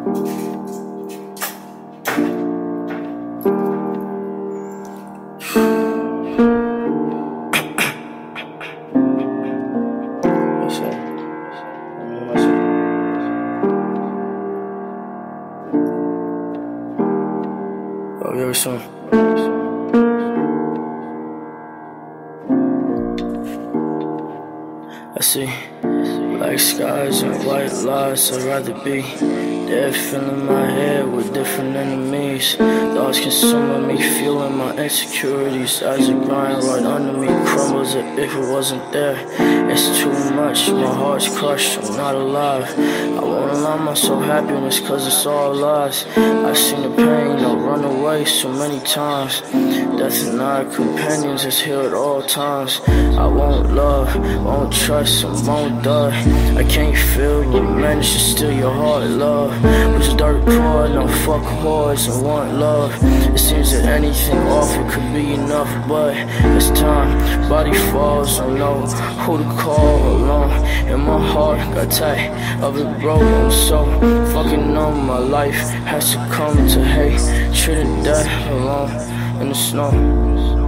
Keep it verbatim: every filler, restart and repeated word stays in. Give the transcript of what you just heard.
Oh, very soon. I see black skies and white lies. I'd rather be dead, filling my head with different enemies. Thoughts consuming me, fueling my insecurities as it grind right under me, crumbles as if it wasn't there. It's too much, my heart's crushed, I'm not alive. I won't allow myself happiness cause it's all lies. I've seen the pain, I'll run away so many times. Death and our companions is here at all times. I won't love, won't trust, and won't die. I can't feel, but manage to steal your heart, love. Which is dirt poor, no fuck whores and want love. It seems that anything awful could be enough, but it's time, body falls, I know who to call alone. And my heart got tight of it broke, I'm so fucking numb. My life has to come to hate, treated death alone in the snow.